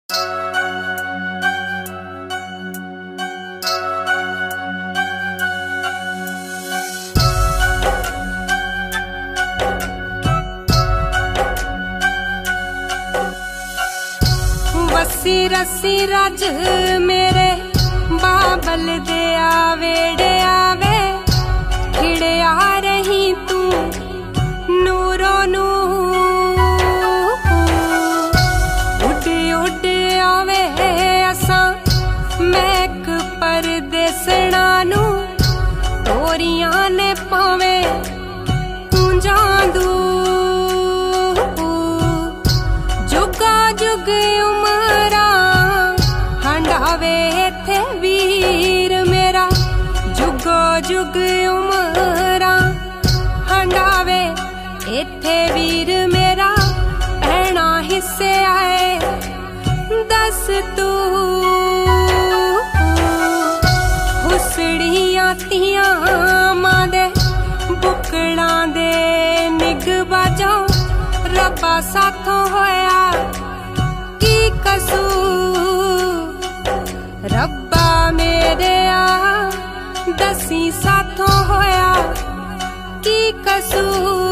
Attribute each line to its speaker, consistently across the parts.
Speaker 1: वसी रसी रज मेरे बाबल दे आवेड़े आवे खिड़े आ रही तू नूरो नू उड़ उड़ आवे असा मैक परदेसना नू तोरियां ने पावे जादू जुगा जुग उमरा हंडावे थे वीर मेरा जुगो जुग उमरा हंडावे इथे वीर मेरा भैणा हिस्से आए दस तू हुसड़ियां तियां मां दे बुकड़ा दे निग बाजो रब्बा साथों होया की कसूर रब्बा मेरे आ दसी साथों होया की कसूर।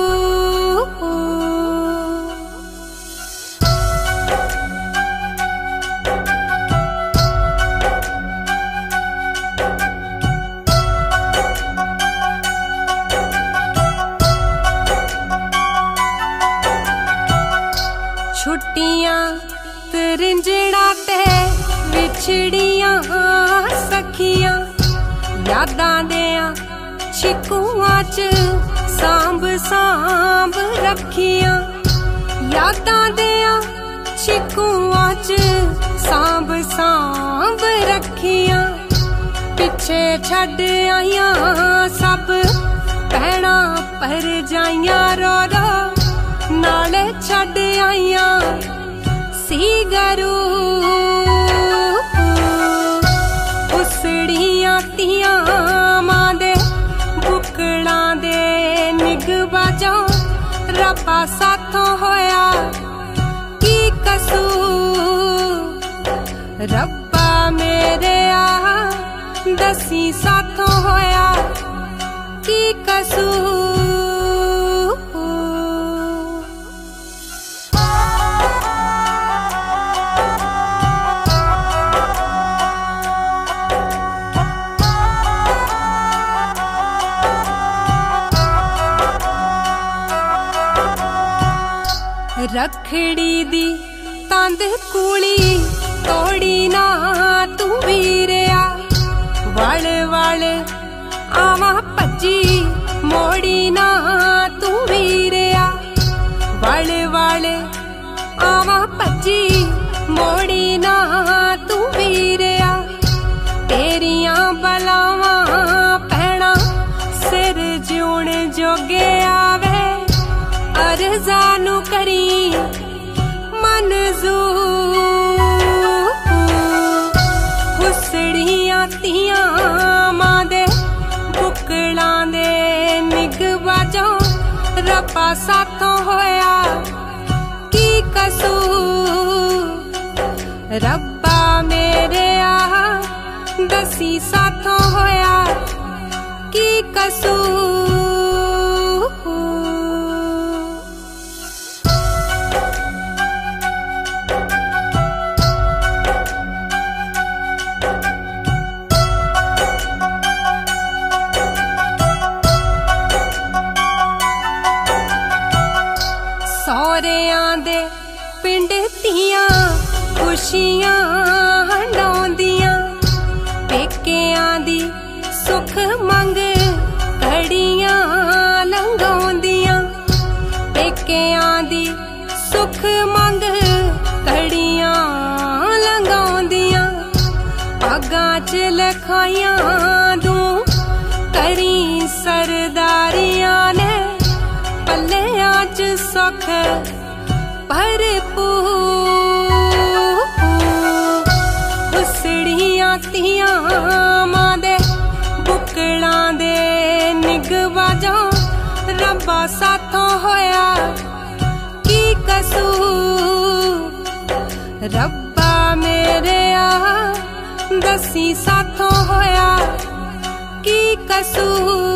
Speaker 1: छुट्टियां त्रिंजड़ा ते विछड़ियां सखियां यादां देया छिकुआं च सांभ सांभ रखियां यादां देया छिकुआं च सांभ सांभ रखियां पिछे छड़ आइयां सब भैणा पर जाइयां रो रो नाले छड़ आइयां सी गरू हुसड़ियां तियां मां दे बुकड़ा दे निग बाजो रब्बा साथों होया की कसूर रब्बा मेरे आ दसी साथों होया की कसूर। रखड़ी दी तंद कूली तोड़ी ना तू वीरिया वल वल आवा भज्जी मोड़ी ना तू वीरिया वल वल आवा भज्जी मोड़ी ना तू वीरिया तेरियां बलावां भैणा सिर जूण जोगे आवे अरज़ानू करी मंजूर हुसड़ियां तियां मां दे बुकड़ा दे निग बाजो रब्बा साथों होया की कसूर रब्बा मेरे आ दसी साथों होया की कसूर। सौरियां दे पिंड तियां खुशियां हंडौंदियां पेकियां दी सुख मंग घड़ियां लंघौंदियां पेकियां दी सुख मंग घड़ियां लंघौंदियां पगां च लखाइयां दूं करी सरदारियां ने पल्लियां च सुख भरपूर हुसड़ियां तियां मां दे बुकड़ा दे निग बाजो रब्बा साथों होया की कसूर रब्बा मेरे आ दसी साथों होया की कसूर